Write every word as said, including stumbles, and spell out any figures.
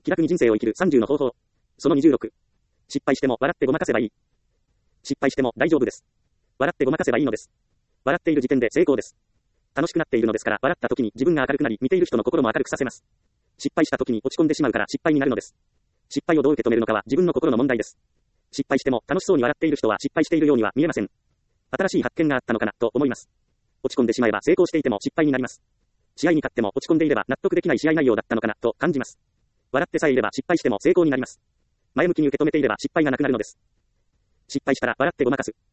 気楽に人生を生きるさんじゅうの方法。そのにじゅうろく。失敗しても笑ってごまかせばいい。失敗しても大丈夫です。笑ってごまかせばいいのです。笑っている時点で成功です。楽しくなっているのですから、笑った時に自分が明るくなり、見ている人の心も明るくさせます。失敗した時に落ち込んでしまうから失敗になるのです。失敗をどう受け止めるのかは自分の心の問題です。失敗しても楽しそうに笑っている人は失敗しているようには見えません。新しい発見があったのかなと思います。落ち込んでしまえば成功していても失敗になります。試合に勝っても落ち込んでいれば納得できない試合内容だったのかなと感じます。笑ってさえいれば失敗しても成功になります。前向きに受け止めていれば失敗がなくなるのです。失敗したら笑ってごまかす。